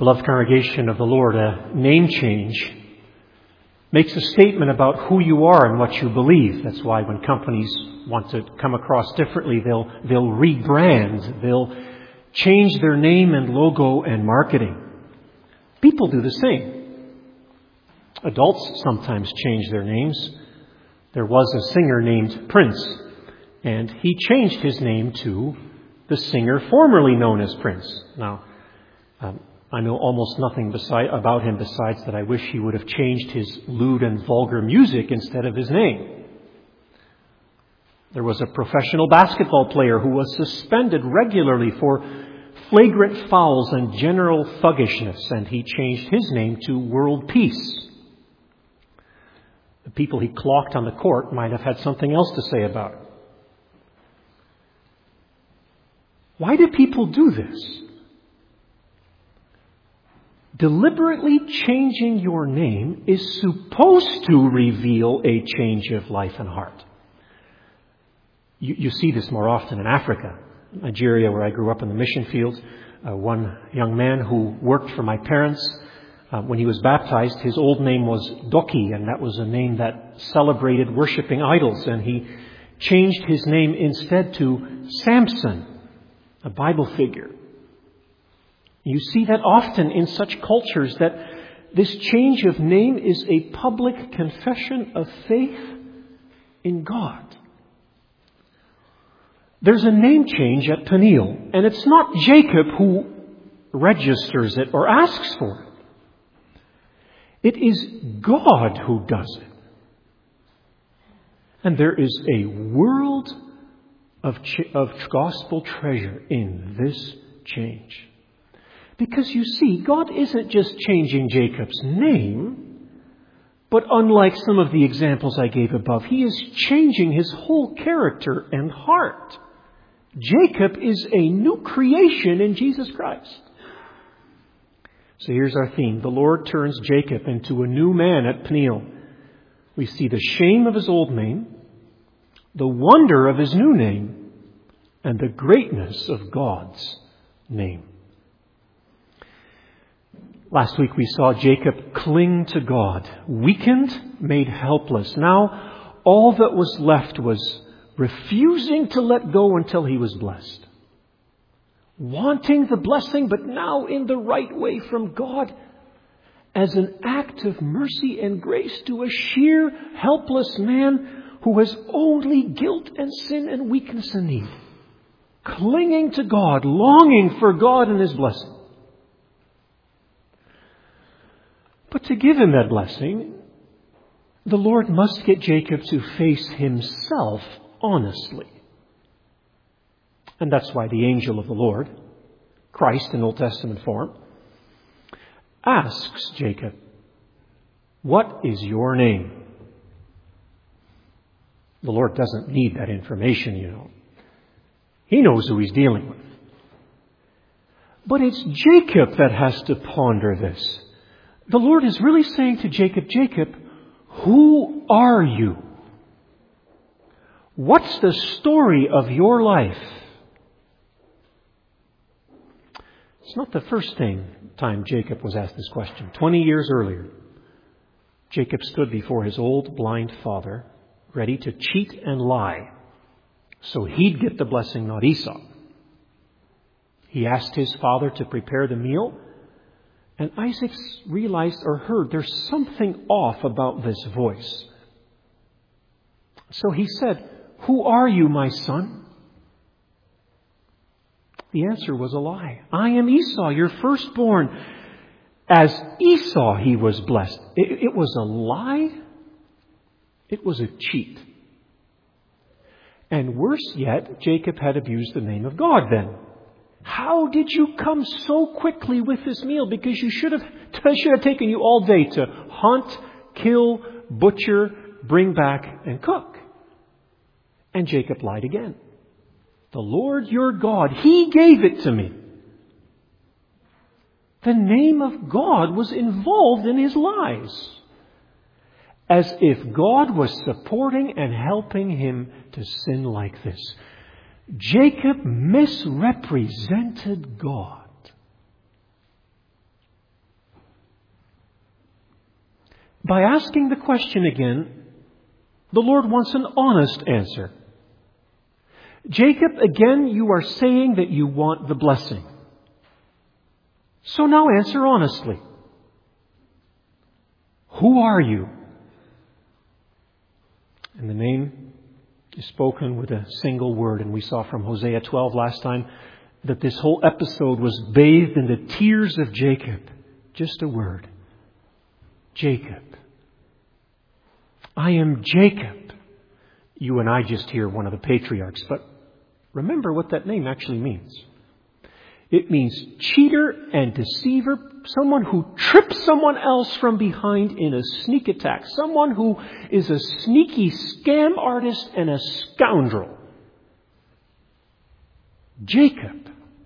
Beloved congregation of the Lord, a name change makes a statement about who you are and what you believe. That's why when companies want to come across differently, they'll rebrand, they'll change their name and logo and marketing. People do the same. Adults sometimes change their names. There was a singer named Prince, and he changed his name to the singer formerly known as Prince. Now, I know almost nothing about him besides that I wish he would have changed his lewd and vulgar music instead of his name. There was a professional basketball player who was suspended regularly for flagrant fouls and general thuggishness, and he changed his name to World Peace. The people he clocked on the court might have had something else to say about it. Why do people do this? Deliberately changing your name is supposed to reveal a change of life and heart. You see this more often in Africa, Nigeria, where I grew up in the mission field. One young man who worked for my parents, when he was baptized, his old name was Doki, and that was a name that celebrated worshiping idols. And he changed his name instead to Samson, a Bible figure. You see that often in such cultures, that this change of name is a public confession of faith in God. There's a name change at Peniel, and it's not Jacob who registers it or asks for it. It is God who does it. And there is a world of gospel treasure in this change. Because you see, God isn't just changing Jacob's name, but unlike some of the examples I gave above, He is changing his whole character and heart. Jacob is a new creation in Jesus Christ. So here's our theme. The Lord turns Jacob into a new man at Peniel. We see the shame of his old name, the wonder of his new name, and the greatness of God's name. Last week we saw Jacob cling to God, weakened, made helpless. Now all that was left was refusing to let go until he was blessed. Wanting the blessing, but now in the right way from God, as an act of mercy and grace to a sheer, helpless man who has only guilt and sin and weakness and need. Clinging to God, longing for God and His blessing. But to give him that blessing, the Lord must get Jacob to face himself honestly. And that's why the angel of the Lord, Christ in Old Testament form, asks Jacob, "What is your name?" The Lord doesn't need that information, you know. He knows who He's dealing with. But it's Jacob that has to ponder this. The Lord is really saying to Jacob, "Jacob, who are you? What's the story of your life?" It's not the first time Jacob was asked this question. 20 years earlier, Jacob stood before his old blind father, ready to cheat and lie, so he'd get the blessing, not Esau. He asked his father to prepare the meal, and Isaac realized or heard there's something off about this voice. So he said, "Who are you, my son?" The answer was a lie. "I am Esau, your firstborn." As Esau, he was blessed. It was a lie. It was a cheat. And worse yet, Jacob had abused the name of God then. "How did you come so quickly with this meal? Because it should have taken you all day to hunt, kill, butcher, bring back, and cook." And Jacob lied again. "The Lord your God, He gave it to me." The name of God was involved in his lies. As if God was supporting and helping him to sin like this. Jacob misrepresented God. By asking the question again, the Lord wants an honest answer. Jacob, again, you are saying that you want the blessing. So now answer honestly. Who are you? And the name is spoken with a single word. And we saw from Hosea 12 last time that this whole episode was bathed in the tears of Jacob. Just a word. Jacob. I am Jacob. You and I just hear one of the patriarchs, but remember what that name actually means. It means cheater and deceiver, someone who trips someone else from behind in a sneak attack, someone who is a sneaky scam artist and a scoundrel. Jacob.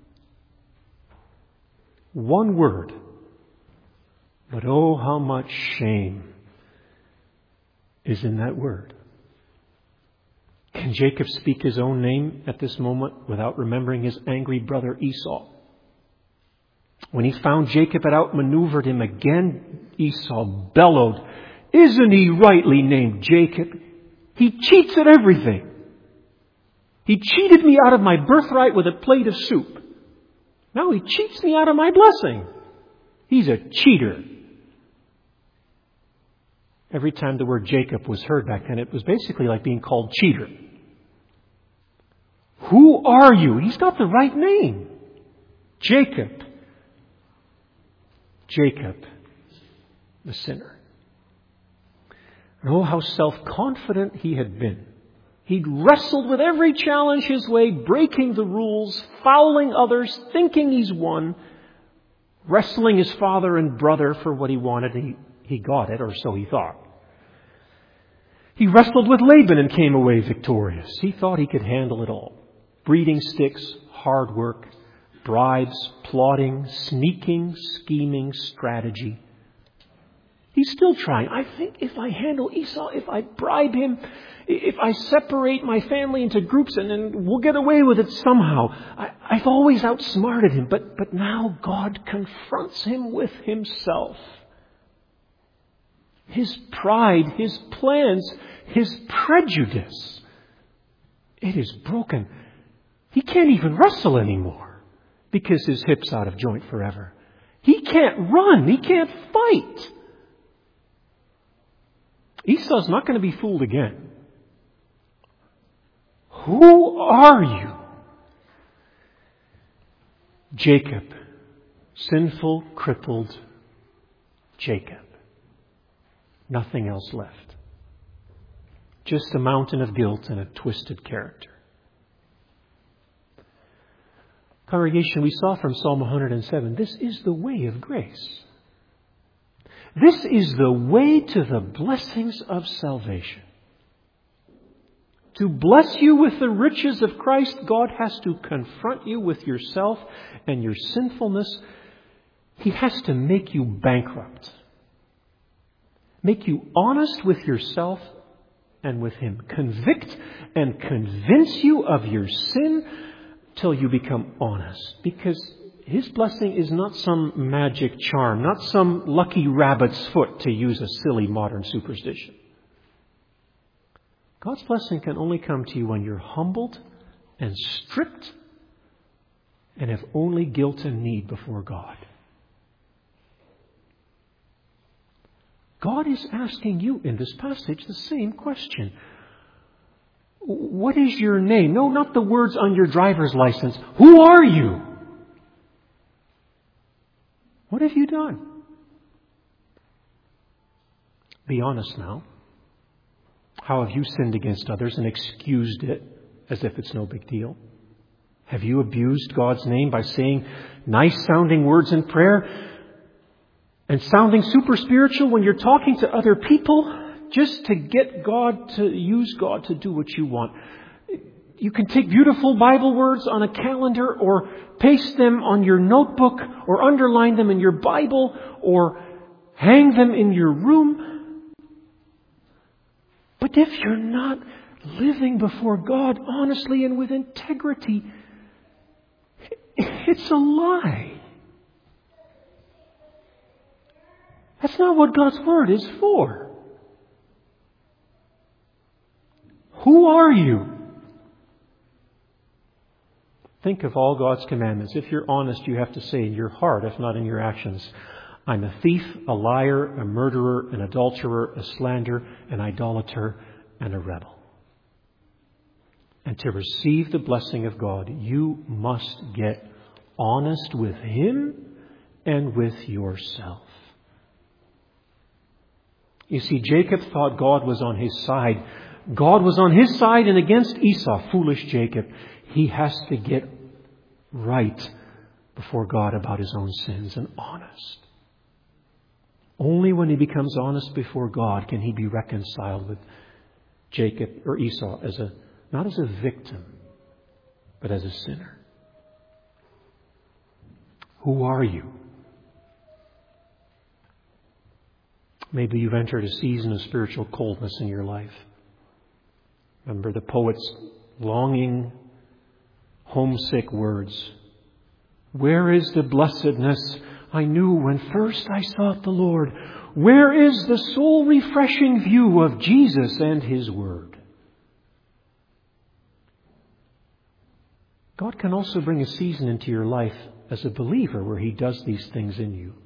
One word. But oh, how much shame is in that word. Can Jacob speak his own name at this moment without remembering his angry brother Esau? When he found Jacob had outmaneuvered him again, Esau bellowed, "Isn't he rightly named Jacob? He cheats at everything. He cheated me out of my birthright with a plate of soup. Now he cheats me out of my blessing. He's a cheater." Every time the word Jacob was heard back then, it was basically like being called cheater. Who are you? He's got the right name. Jacob. Jacob, the sinner. And oh, how self-confident he had been. He'd wrestled with every challenge his way, breaking the rules, fouling others, thinking he's won, wrestling his father and brother for what he wanted. He got it, or so he thought. He wrestled with Laban and came away victorious. He thought he could handle it all. Breeding sticks, hard work, bribes, plotting, sneaking, scheming, strategy. He's still trying. I think if I handle Esau, if I bribe him, if I separate my family into groups and then we'll get away with it somehow. I've always outsmarted him, but now God confronts him with himself. His pride, his plans, his prejudice. It is broken. He can't even wrestle anymore because his hip's out of joint forever. He can't run. He can't fight. Esau's not going to be fooled again. Who are you? Jacob. Sinful, crippled Jacob. Nothing else left. Just a mountain of guilt and a twisted character. Congregation, we saw from Psalm 107, this is the way of grace. This is the way to the blessings of salvation. To bless you with the riches of Christ, God has to confront you with yourself and your sinfulness. He has to make you bankrupt. Make you honest with yourself and with Him. Convict and convince you of your sin till you become honest. Because His blessing is not some magic charm, not some lucky rabbit's foot, to use a silly modern superstition. God's blessing can only come to you when you're humbled and stripped and have only guilt and need before God. God is asking you in this passage the same question. What is your name? No, not the words on your driver's license. Who are you? What have you done? Be honest now. How have you sinned against others and excused it as if it's no big deal? Have you abused God's name by saying nice-sounding words in prayer and sounding super spiritual when you're talking to other people just to get God to use God to do what you want? You can take beautiful Bible words on a calendar or paste them on your notebook or underline them in your Bible or hang them in your room. But if you're not living before God honestly and with integrity, it's a lie. That's not what God's Word is for. Who are you? Think of all God's commandments. If you're honest, you have to say in your heart, if not in your actions, I'm a thief, a liar, a murderer, an adulterer, a slanderer, an idolater, and a rebel. And to receive the blessing of God, you must get honest with Him and with yourself. You see, Jacob thought God was on his side. God was on his side and against Esau. Foolish Jacob. He has to get right before God about his own sins and honest. Only when he becomes honest before God can he be reconciled with Jacob or Esau not as a victim, but as a sinner. Who are you? Maybe you've entered a season of spiritual coldness in your life. Remember the poet's longing, homesick words. Where is the blessedness I knew when first I sought the Lord? Where is the soul-refreshing view of Jesus and His Word? God can also bring a season into your life as a believer where He does these things in you.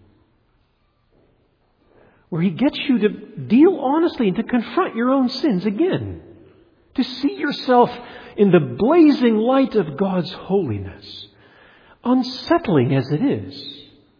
Where He gets you to deal honestly and to confront your own sins again. To see yourself in the blazing light of God's holiness. Unsettling as it is.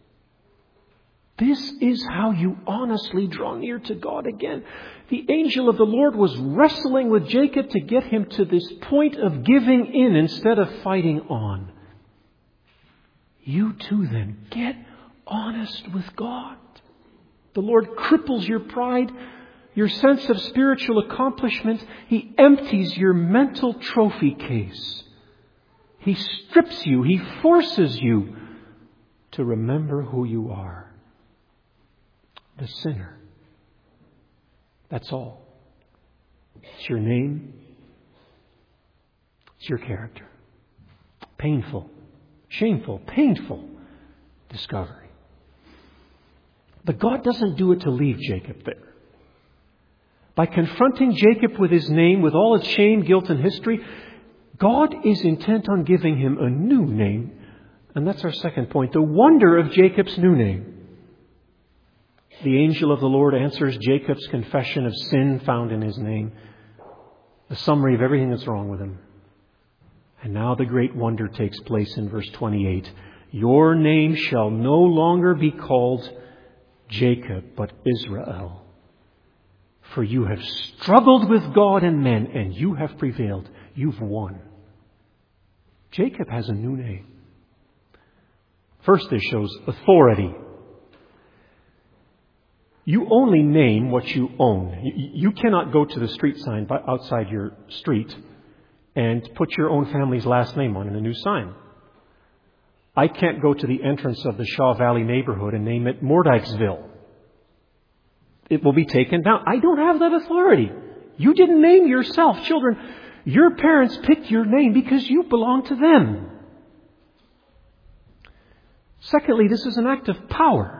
This is how you honestly draw near to God again. The angel of the Lord was wrestling with Jacob to get him to this point of giving in instead of fighting on. You too then, get honest with God. The Lord cripples your pride, your sense of spiritual accomplishment. He empties your mental trophy case. He strips you. He forces you to remember who you are. The sinner. That's all. It's your name. It's your character. Painful, shameful, painful discovery. But God doesn't do it to leave Jacob there. By confronting Jacob with his name, with all its shame, guilt, and history, God is intent on giving him a new name. And that's our second point, the wonder of Jacob's new name. The angel of the Lord answers Jacob's confession of sin found in his name. A summary of everything that's wrong with him. And now the great wonder takes place in verse 28. Your name shall no longer be called Jacob, but Israel. For you have struggled with God and men, and you have prevailed. You've won. Jacob has a new name. First, this shows authority. You only name what you own. You cannot go to the street sign outside your street and put your own family's last name on in a new sign. I can't go to the entrance of the Shaw Valley neighborhood and name it Mordykesville. It will be taken down. I don't have that authority. You didn't name yourself. Children, your parents picked your name because you belong to them. Secondly, this is an act of power.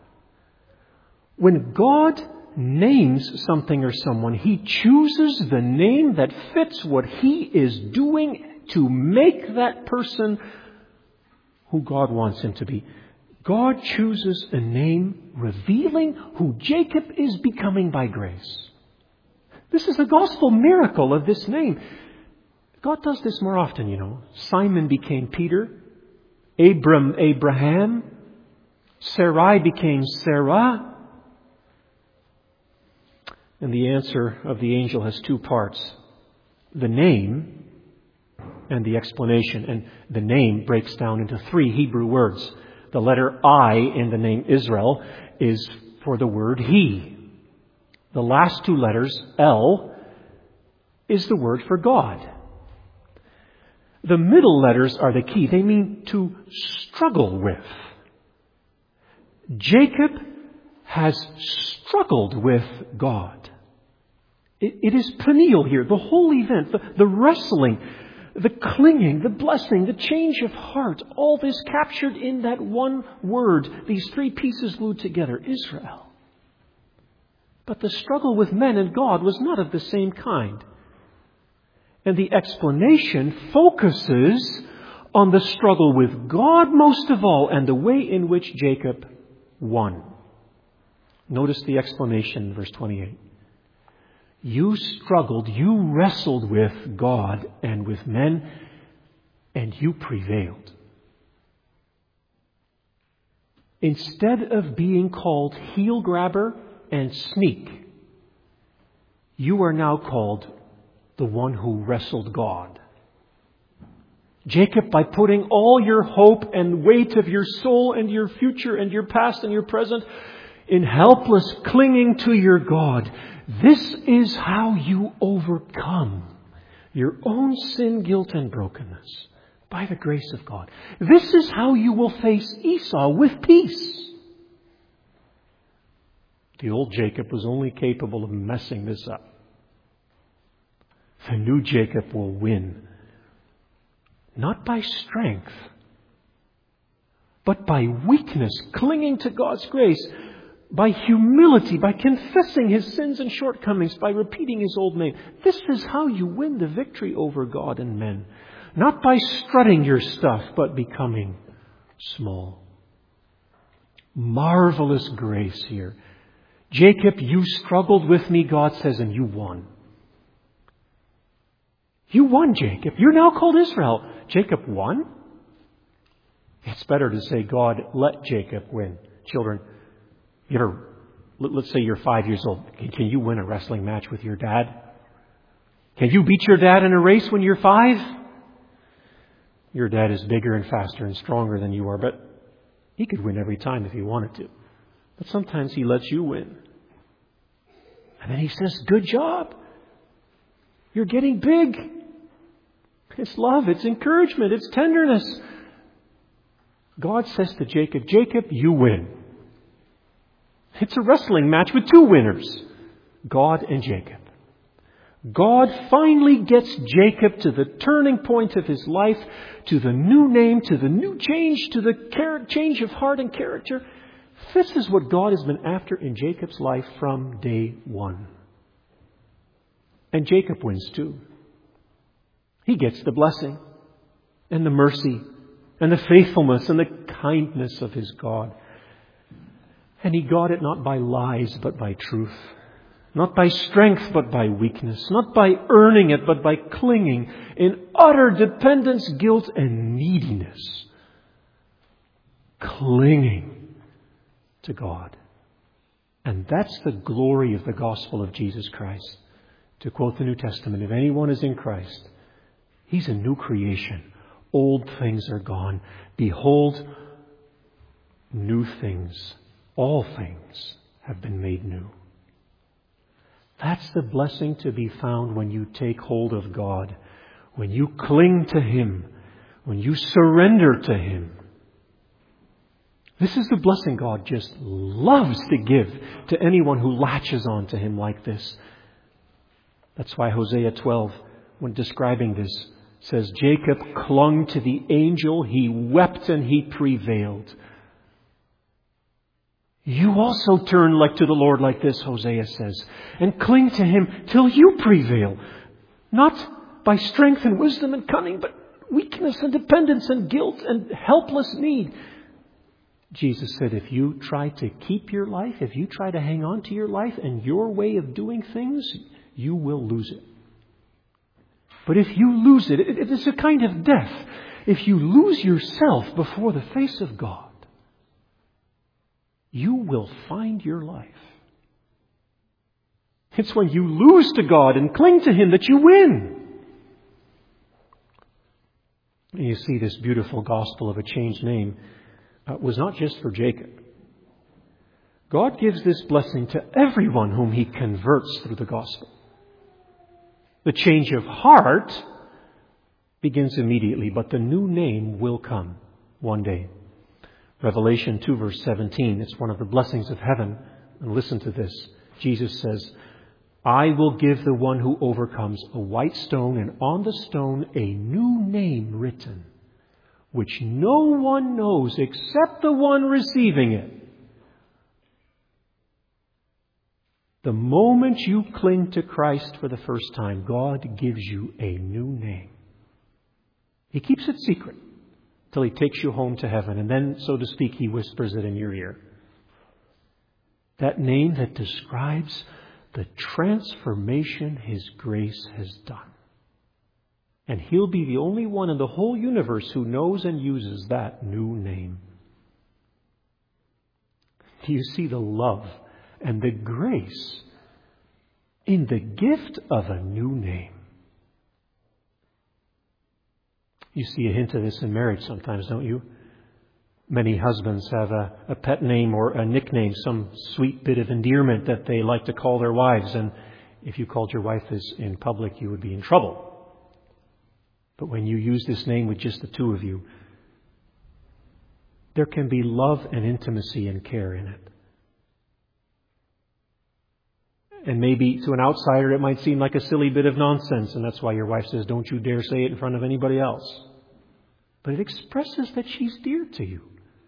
When God names something or someone, He chooses the name that fits what He is doing to make that person who God wants him to be. God chooses a name revealing who Jacob is becoming by grace. This is the gospel miracle of this name. God does this more often, you know. Simon became Peter. Abraham. Sarai became Sarah. And the answer of the angel has two parts. The name and the explanation. And the name breaks down into three Hebrew words. The letter I in the name Israel is for the word He. The last two letters, L, is the word for God. The middle letters are the key. They mean to struggle with. Jacob has struggled with God. It is Peniel here, the whole event, the wrestling, the clinging, the blessing, the change of heart, all this captured in that one word, these three pieces glued together, Israel. But the struggle with men and God was not of the same kind. And the explanation focuses on the struggle with God most of all and the way in which Jacob won. Notice the explanation in verse 28. You struggled, you wrestled with God and with men, and you prevailed. Instead of being called heel grabber and sneak, you are now called the one who wrestled God. Jacob, by putting all your hope and weight of your soul and your future and your past and your present in helpless clinging to your God, this is how you overcome your own sin, guilt, and brokenness by the grace of God. This is how you will face Esau with peace. The old Jacob was only capable of messing this up. The new Jacob will win, not by strength, but by weakness, clinging to God's grace, by humility, by confessing his sins and shortcomings, by repeating his old name. This is how you win the victory over God and men. Not by strutting your stuff, but becoming small. Marvelous grace here. Jacob, you struggled with me, God says, and you won. You won, Jacob. You're now called Israel. Jacob won? It's better to say God let Jacob win. Children, let's say you're 5 years old. Can you win a wrestling match with your dad? Can you beat your dad in a race when you're 5? Your dad is bigger and faster and stronger than you are, but he could win every time if he wanted to. But sometimes he lets you win. And then he says, good job. You're getting big. It's love, it's encouragement, it's tenderness. God says to Jacob, Jacob, you win. It's a wrestling match with two winners, God and Jacob. God finally gets Jacob to the turning point of his life, to the new name, to the new change, to the change of heart and character. This is what God has been after in Jacob's life from day one. And Jacob wins too. He gets the blessing and the mercy and the faithfulness and the kindness of his God. And he got it not by lies, but by truth. Not by strength, but by weakness. Not by earning it, but by clinging in utter dependence, guilt, and neediness. Clinging to God. And that's the glory of the gospel of Jesus Christ. To quote the New Testament, if anyone is in Christ, he's a new creation. Old things are gone. Behold, new things. All things have been made new. That's the blessing to be found when you take hold of God, when you cling to Him, when you surrender to Him. This is the blessing God just loves to give to anyone who latches on to Him like this. That's why Hosea 12, when describing this, says, Jacob clung to the angel, he wept and he prevailed. You also turn to the Lord like this, Hosea says, and cling to Him till you prevail. Not by strength and wisdom and cunning, but weakness and dependence and guilt and helpless need. Jesus said, if you try to keep your life, if you try to hang on to your life and your way of doing things, you will lose it. But if you lose it, it is a kind of death. If you lose yourself before the face of God, you will find your life. It's when you lose to God and cling to Him that you win. And you see, this beautiful gospel of a changed name was not just for Jacob. God gives this blessing to everyone whom He converts through the gospel. The change of heart begins immediately, but the new name will come one day. Revelation 2 verse 17, it's one of the blessings of heaven. And listen to this. Jesus says, I will give the one who overcomes a white stone, and on the stone a new name written, which no one knows except the one receiving it. The moment you cling to Christ for the first time, God gives you a new name. He keeps it secret till He takes you home to heaven. And then, so to speak, He whispers it in your ear. That name that describes the transformation His grace has done. And He'll be the only one in the whole universe who knows and uses that new name. Do you see the love and the grace in the gift of a new name? You see a hint of this in marriage sometimes, don't you? Many husbands have a pet name or a nickname, some sweet bit of endearment that they like to call their wives. And if you called your wife this in public, you would be in trouble. But when you use this name with just the two of you, there can be love and intimacy and care in it. And maybe to an outsider it might seem like a silly bit of nonsense, and that's why your wife says, don't you dare say it in front of anybody else. But it expresses that she's dear to you.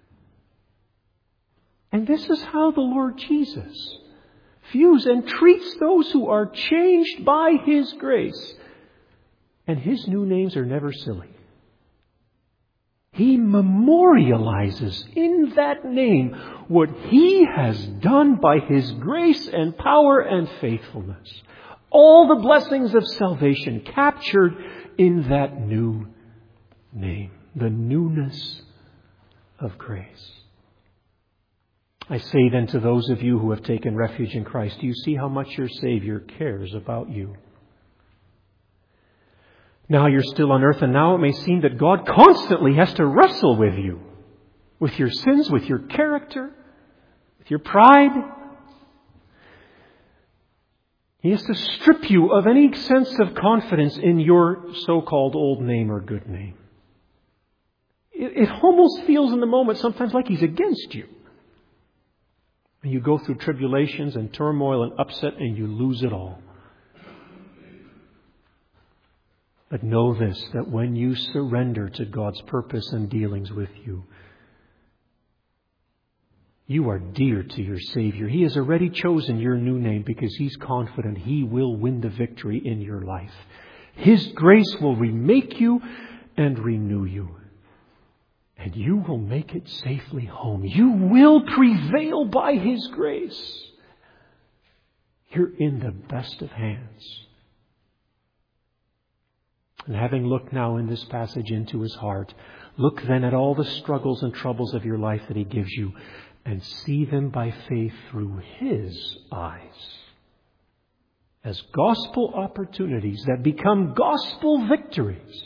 And this is how the Lord Jesus views and treats those who are changed by His grace. And His new names are never silly. He memorializes in that name what He has done by His grace and power and faithfulness. All the blessings of salvation captured in that new name. The newness of grace. I say then to those of you who have taken refuge in Christ, do you see how much your Savior cares about you? Now you're still on earth, and now it may seem that God constantly has to wrestle with you. With your sins, with your character, with your pride. He has to strip you of any sense of confidence in your so-called old name or good name. It almost feels in the moment sometimes like He's against you. And you go through tribulations and turmoil and upset and you lose it all. But know this, that when you surrender to God's purpose and dealings with you, you are dear to your Savior. He has already chosen your new name because He's confident He will win the victory in your life. His grace will remake you and renew you. And you will make it safely home. You will prevail by His grace. You're in the best of hands. And having looked now in this passage into His heart, look then at all the struggles and troubles of your life that He gives you and see them by faith through His eyes as gospel opportunities that become gospel victories.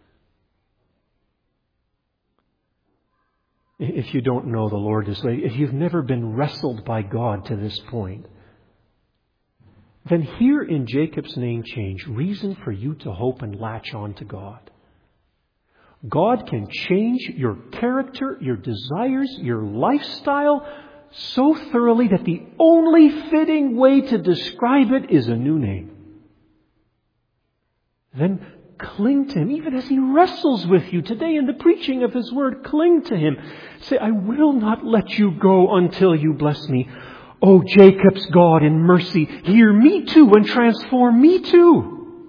If you don't know the Lord this way, if you've never been wrestled by God to this point, then here in Jacob's name change, reason for you to hope and latch on to God. God can change your character, your desires, your lifestyle so thoroughly that the only fitting way to describe it is a new name. Then cling to Him, even as He wrestles with you today in the preaching of His Word. Cling to Him. Say, I will not let you go until you bless me. Oh, Jacob's God in mercy, hear me too and transform me too.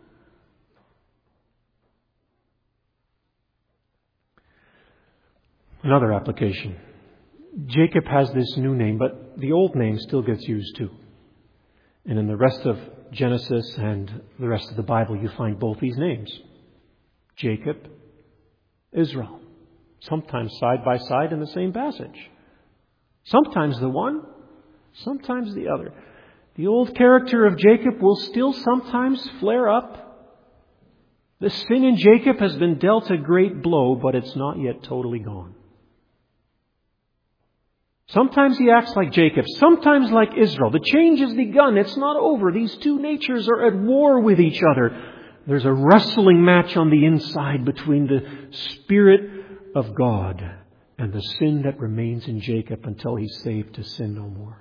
Another application. Jacob has this new name, but the old name still gets used too. And in the rest of Genesis and the rest of the Bible, you find both these names. Jacob, Israel. Sometimes side by side in the same passage. Sometimes the one, sometimes the other. The old character of Jacob will still sometimes flare up. The sin in Jacob has been dealt a great blow, but it's not yet totally gone. Sometimes he acts like Jacob, sometimes like Israel. The change has begun. It's not over. These two natures are at war with each other. There's a wrestling match on the inside between the Spirit of God and the sin that remains in Jacob until he's saved to sin no more.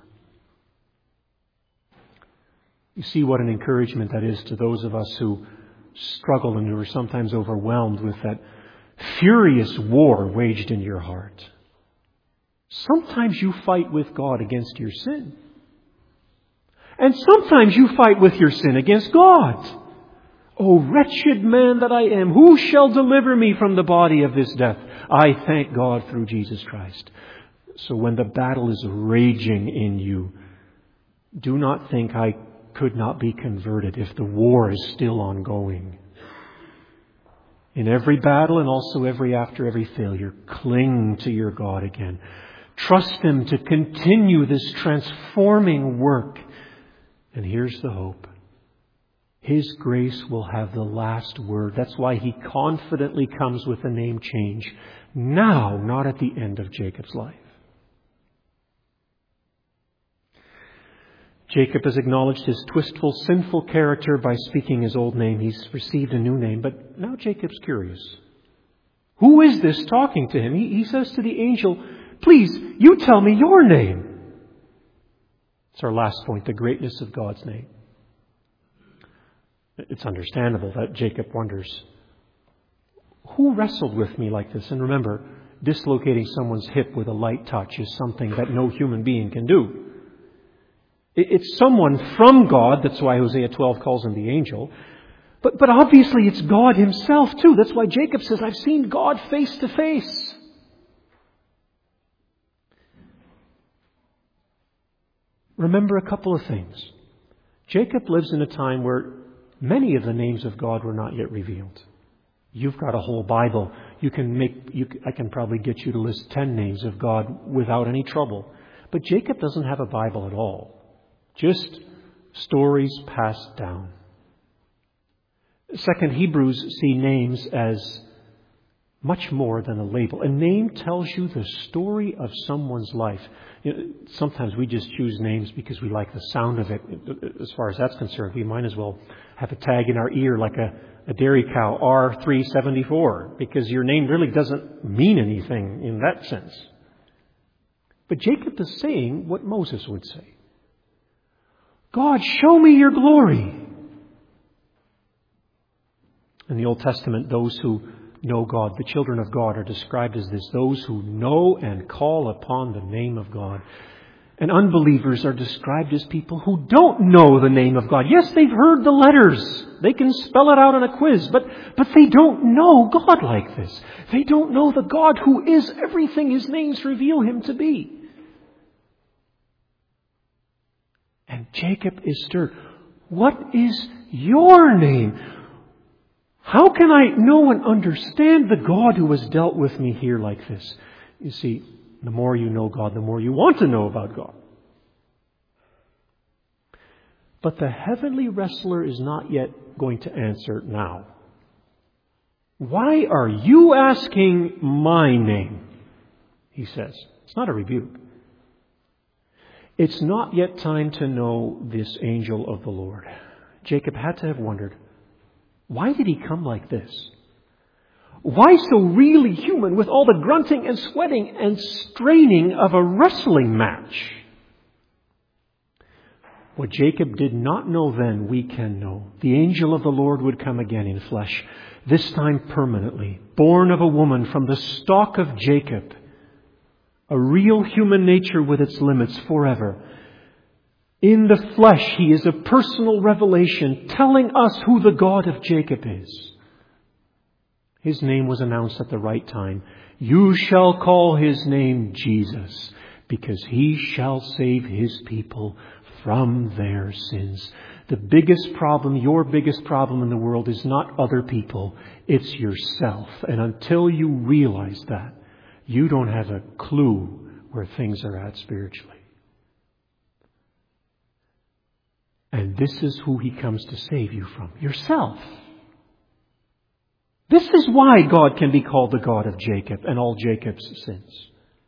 You see what an encouragement that is to those of us who struggle and who are sometimes overwhelmed with that furious war waged in your heart. Sometimes you fight with God against your sin. And sometimes you fight with your sin against God. O wretched man that I am, who shall deliver me from the body of this death? I thank God through Jesus Christ. So when the battle is raging in you, do not think I could not be converted if the war is still ongoing. In every battle and also after every failure, cling to your God again. Trust Him to continue this transforming work. And here's the hope. His grace will have the last word. That's why He confidently comes with a name change. Now, not at the end of Jacob's life. Jacob has acknowledged his twistful, sinful character by speaking his old name. He's received a new name, but now Jacob's curious. Who is this talking to him? He says to the angel, please, you tell me your name. It's our last point, the greatness of God's name. It's understandable that Jacob wonders, who wrestled with me like this? And remember, dislocating someone's hip with a light touch is something that no human being can do. It's someone from God. That's why Hosea 12 calls him the angel. But obviously it's God Himself too. That's why Jacob says, I've seen God face to face. Remember a couple of things. Jacob lives in a time where many of the names of God were not yet revealed. You've got a whole Bible. I can probably get you to list 10 names of God without any trouble. But Jacob doesn't have a Bible at all. Just stories passed down. Second, Hebrews see names as much more than a label. A name tells you the story of someone's life. Sometimes we just choose names because we like the sound of it. As far as that's concerned, we might as well have a tag in our ear like a dairy cow, R374, because your name really doesn't mean anything in that sense. But Jacob is saying what Moses would say. God, show me your glory. In the Old Testament, those who know God, the children of God, are described as this, those who know and call upon the name of God. And unbelievers are described as people who don't know the name of God. Yes, they've heard the letters. They can spell it out on a quiz, but they don't know God like this. They don't know the God who is everything His names reveal Him to be. And Jacob is stirred. What is your name? How can I know and understand the God who has dealt with me here like this? You see, the more you know God, the more you want to know about God. But the heavenly wrestler is not yet going to answer now. Why are you asking my name? He says. It's not a rebuke. It's not yet time to know this angel of the Lord. Jacob had to have wondered, why did he come like this? Why so really human with all the grunting and sweating and straining of a wrestling match? What Jacob did not know then, we can know. The angel of the Lord would come again in flesh, this time permanently, born of a woman from the stock of Jacob. A real human nature with its limits forever. In the flesh, He is a personal revelation telling us who the God of Jacob is. His name was announced at the right time. You shall call His name Jesus, because He shall save His people from their sins. The biggest problem, your biggest problem in the world is not other people, it's yourself. And until you realize that, you don't have a clue where things are at spiritually. And this is who He comes to save you from. Yourself. This is why God can be called the God of Jacob and all Jacob's sins.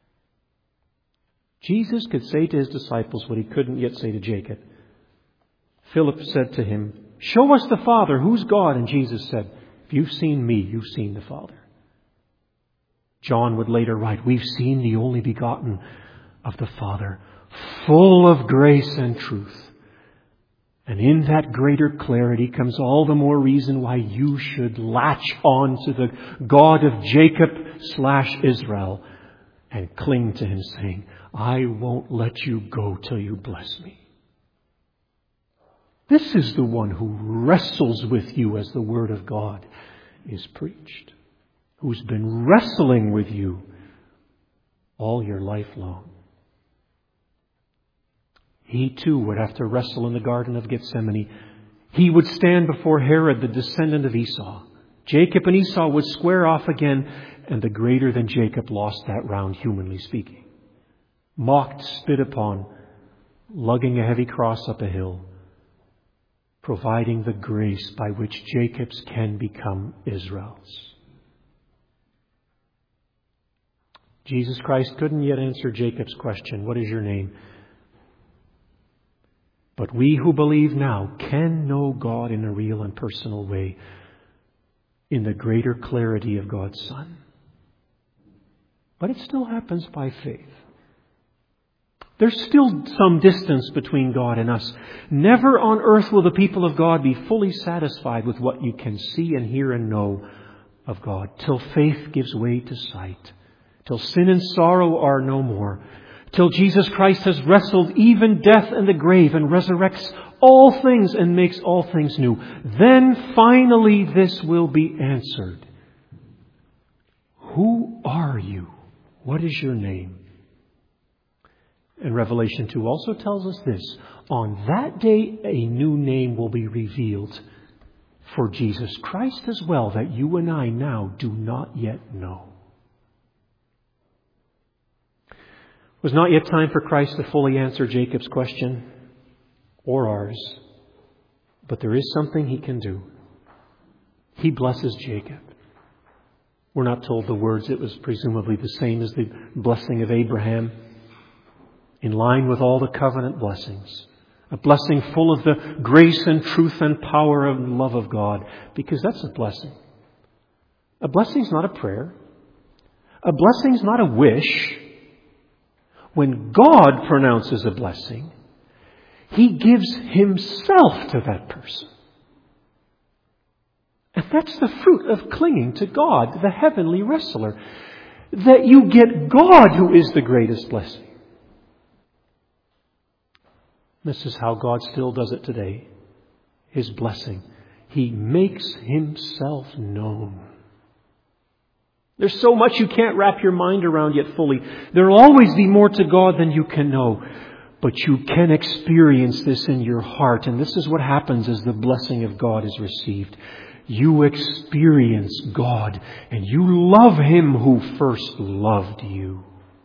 Jesus could say to His disciples what He couldn't yet say to Jacob. Philip said to Him, show us the Father. Who's God? And Jesus said, if you've seen me, you've seen the Father. John would later write, we've seen the only begotten of the Father, full of grace and truth. And in that greater clarity comes all the more reason why you should latch on to the God of Jacob/Israel and cling to Him, saying, I won't let you go till you bless me. This is the one who wrestles with you as the Word of God is preached, who's been wrestling with you all your life long. He too would have to wrestle in the Garden of Gethsemane. He would stand before Herod, the descendant of Esau. Jacob and Esau would square off again, and the greater than Jacob lost that round, humanly speaking. Mocked, spit upon, lugging a heavy cross up a hill, providing the grace by which Jacob's can become Israel's. Jesus Christ couldn't yet answer Jacob's question, "What is your name?" But we who believe now can know God in a real and personal way, in the greater clarity of God's Son. But it still happens by faith. There's still some distance between God and us. Never on earth will the people of God be fully satisfied with what you can see and hear and know of God, till faith gives way to sight, till sin and sorrow are no more, till Jesus Christ has wrestled even death and the grave and resurrects all things and makes all things new. Then finally this will be answered. Who are you? What is your name? And Revelation 2 also tells us this. On that day, a new name will be revealed for Jesus Christ as well, that you and I now do not yet know. It was not yet time for Christ to fully answer Jacob's question, or ours. But there is something He can do. He blesses Jacob. We're not told the words. It was presumably the same as the blessing of Abraham, in line with all the covenant blessings. A blessing full of the grace and truth and power and love of God. Because that's a blessing. A blessing's not a prayer. A blessing's not a wish. When God pronounces a blessing, He gives Himself to that person. And that's the fruit of clinging to God, the heavenly wrestler. That you get God, who is the greatest blessing. This is how God still does it today. His blessing. He makes Himself known. There's so much you can't wrap your mind around yet fully. There will always be more to God than you can know. But you can experience this in your heart. And this is what happens as the blessing of God is received. You experience God. And you love Him who first loved you.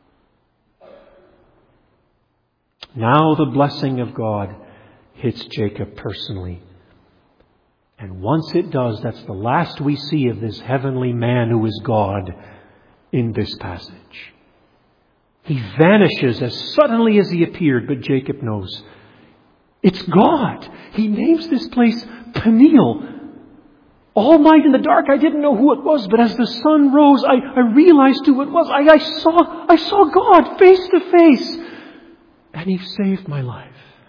Now the blessing of God hits Jacob personally. And once it does, that's the last we see of this heavenly man who is God in this passage. He vanishes as suddenly as he appeared, but Jacob knows it's God. He names this place Peniel. All night in the dark, I didn't know who it was, but as the sun rose, I realized who it was. I saw God face to face. And He saved my life.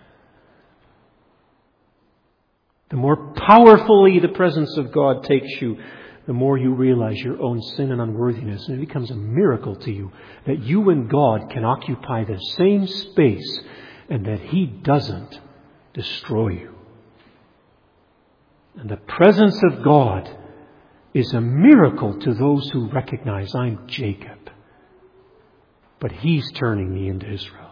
The more powerfully the presence of God takes you, the more you realize your own sin and unworthiness. And it becomes a miracle to you that you and God can occupy the same space and that He doesn't destroy you. And the presence of God is a miracle to those who recognize I'm Jacob, but He's turning me into Israel.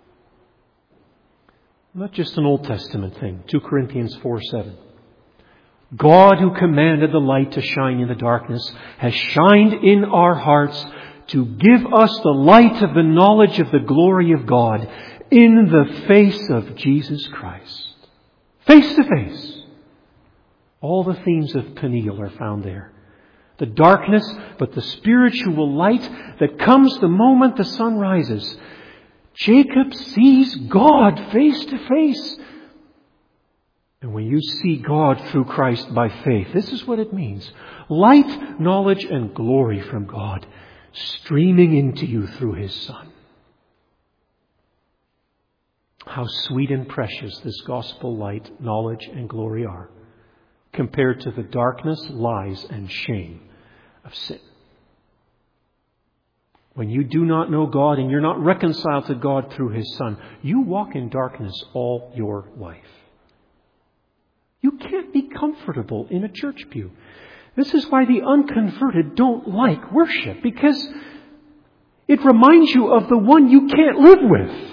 Not just an Old Testament thing. 2 Corinthians 4:7. God, who commanded the light to shine in the darkness, has shined in our hearts to give us the light of the knowledge of the glory of God in the face of Jesus Christ. Face to face. All the themes of Peniel are found there. The darkness, but the spiritual light that comes the moment the sun rises. Jacob sees God face to face. And when you see God through Christ by faith, this is what it means. Light, knowledge, and glory from God streaming into you through His Son. How sweet and precious this gospel light, knowledge, and glory are compared to the darkness, lies, and shame of sin. When you do not know God and you're not reconciled to God through His Son, you walk in darkness all your life. You can't be comfortable in a church pew. This is why the unconverted don't like worship, because it reminds you of the one you can't live with.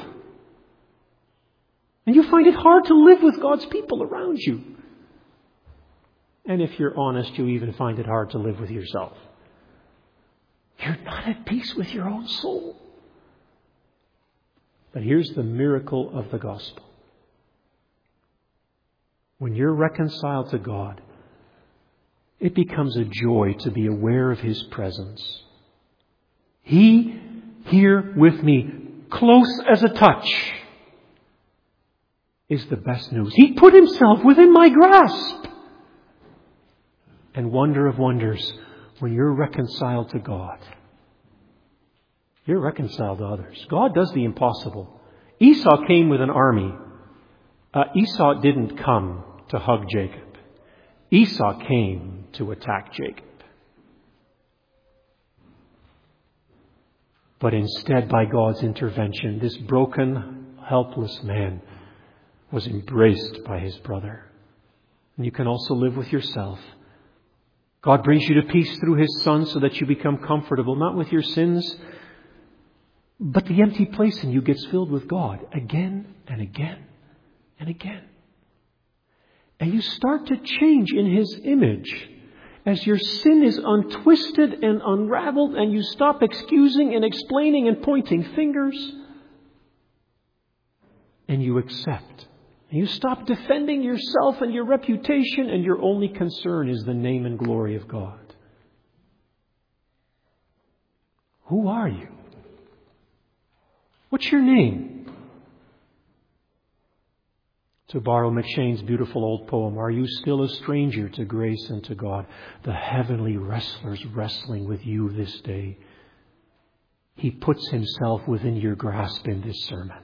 And you find it hard to live with God's people around you. And if you're honest, you even find it hard to live with yourself. You're not at peace with your own soul. But here's the miracle of the gospel. When you're reconciled to God, it becomes a joy to be aware of His presence. He, here with me, close as a touch, is the best news. He put Himself within my grasp. And wonder of wonders, when you're reconciled to God, you're reconciled to others. God does the impossible. Esau came with an army. Esau didn't come to hug Jacob. Esau came to attack Jacob. But instead, by God's intervention, this broken, helpless man was embraced by his brother. And you can also live with yourself. God brings you to peace through His Son so that you become comfortable, not with your sins, but the empty place in you gets filled with God again and again and again. And you start to change in His image as your sin is untwisted and unraveled, and you stop excusing and explaining and pointing fingers, and you accept. And you stop defending yourself and your reputation, and your only concern is the name and glory of God. Who are you? What's your name? To borrow McShane's beautiful old poem, are you still a stranger to grace and to God? The heavenly wrestler's wrestling with you this day. He puts Himself within your grasp in this sermon.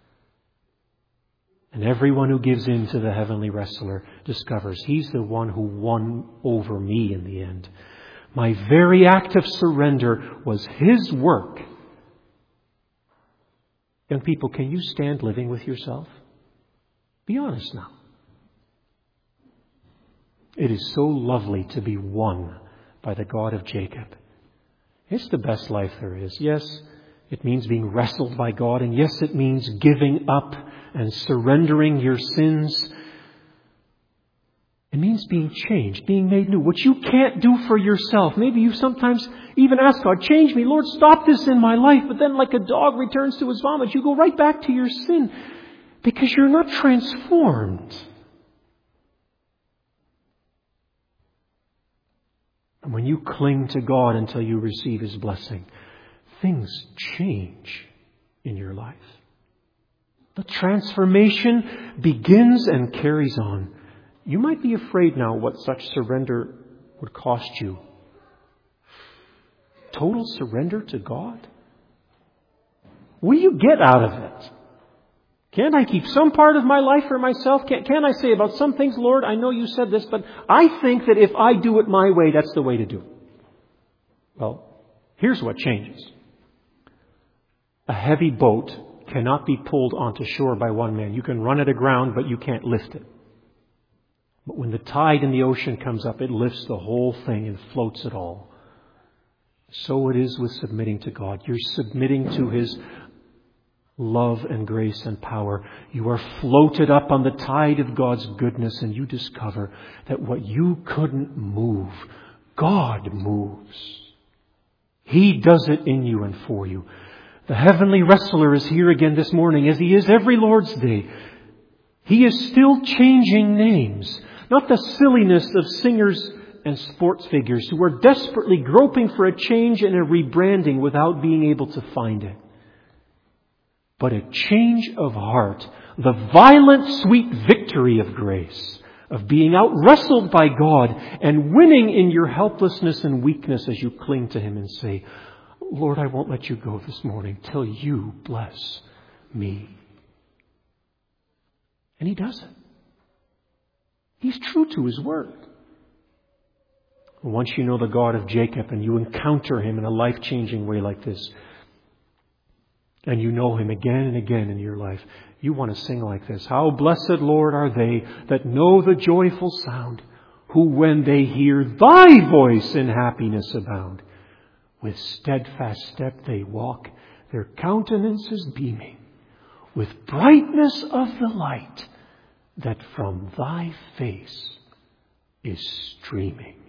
And everyone who gives in to the heavenly wrestler discovers He's the one who won over me in the end. My very act of surrender was His work. Young people, can you stand living with yourself? Be honest now. It is so lovely to be won by the God of Jacob. It's the best life there is. Yes, it means being wrestled by God. And yes, it means giving up and surrendering your sins. It means being changed, being made new. What you can't do for yourself. Maybe you sometimes even ask God, change me. Lord, stop this in my life. But then like a dog returns to his vomit, you go right back to your sin because you're not transformed. And when you cling to God until you receive His blessing, things change in your life. The transformation begins and carries on. You might be afraid now what such surrender would cost you. Total surrender to God? What do you get out of it? Can't I keep some part of my life for myself? Can I say about some things, Lord, I know you said this, but I think that if I do it my way, that's the way to do it. Well, here's what changes. A heavy boat cannot be pulled onto shore by one man. You can run it aground, but you can't lift it. But when the tide in the ocean comes up, it lifts the whole thing and floats it all. So it is with submitting to God. You're submitting to His love and grace and power. You are floated up on the tide of God's goodness, and you discover that what you couldn't move, God moves. He does it in you and for you. The heavenly wrestler is here again this morning, as He is every Lord's Day. He is still changing names. Not the silliness of singers and sports figures who are desperately groping for a change and a rebranding without being able to find it. But a change of heart, the violent, sweet victory of grace, of being out-wrestled by God and winning in your helplessness and weakness as you cling to Him and say, Lord, I won't let you go this morning till you bless me. And He does it. He's true to His word. Once you know the God of Jacob and you encounter Him in a life-changing way like this, and you know Him again and again in your life, you want to sing like this. How blessed, Lord, are they that know the joyful sound, who when they hear Thy voice in happiness abound. With steadfast step they walk, their countenance is beaming, with brightness of the light that from Thy face is streaming.